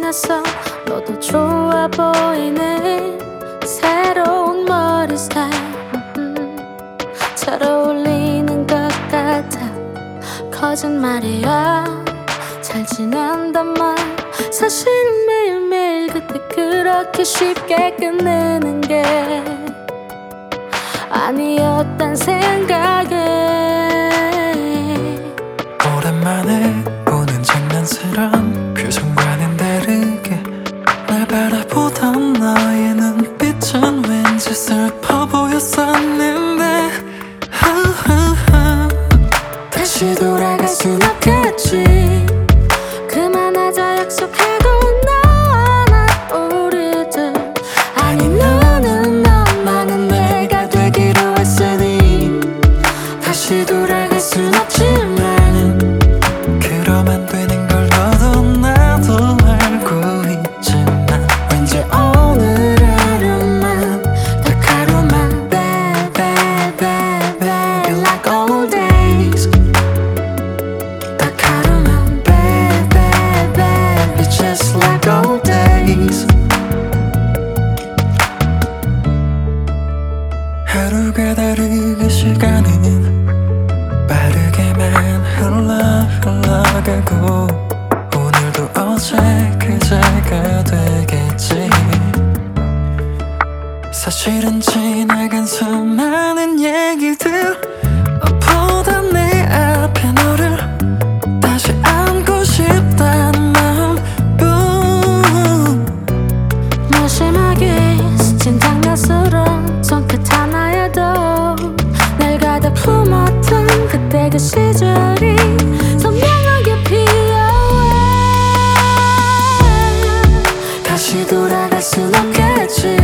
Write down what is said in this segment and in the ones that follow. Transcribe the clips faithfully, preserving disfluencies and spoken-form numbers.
났어. 너도 좋아 보이네. 새로운 머리 스타일 음, 잘 어울리는 것 같아. 거짓말이야. 잘 지낸단 말. 사실 매일매일 그때 그렇게 쉽게 끝내는 게 아니었단 생각에. 오랜만에 보는 장난스런 표정과는 다르게 날 바라보던 너의 눈빛은 왠지 슬퍼 보였었는데 다시 돌아갈 순 없겠지. 그만하자 약속하고 너와 나 우리들. 아니 너는 너만은 내가 되기로 했으니 다시 돌아갈 순 없지만 그럼 안 되는 걸 너도 나도 알고 있지만 왠지 오늘 하루만 딱 하루만 bad bad bad bad like old days. 딱 하루만 bad bad bad it's just like old days. 하루가 다르게 시간은 빠르게만 흘러 흘러가고 오늘도 어제 그제가 되겠지. 사실은 지나간 수많은 얘기들 보다 내 앞에 너를 다시 안고 싶다는 마음뿐. 무심하게 스친 장난스러운 손끝 하나에도 날 가득 품었던 그때 그 시절이 선명하게 피어와. 다시 돌아갈 순 없겠지.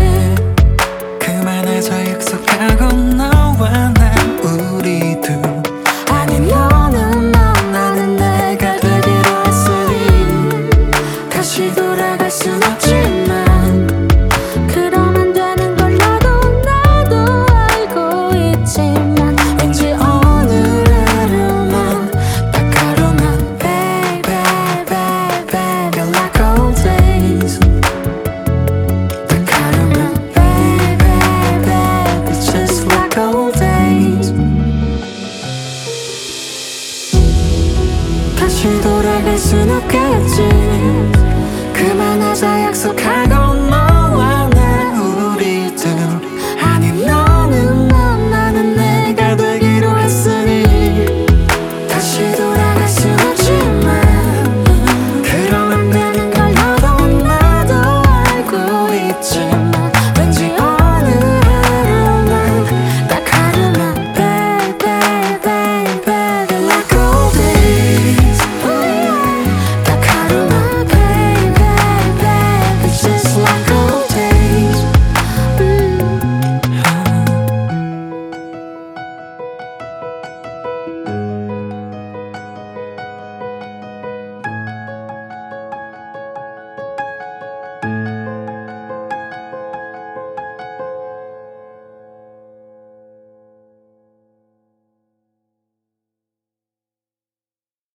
그만하자 약속하고 너와 난 우리 둘. 아니 너는 너 나는 내가 되기로 했으니 다시 돌아갈 순 없지.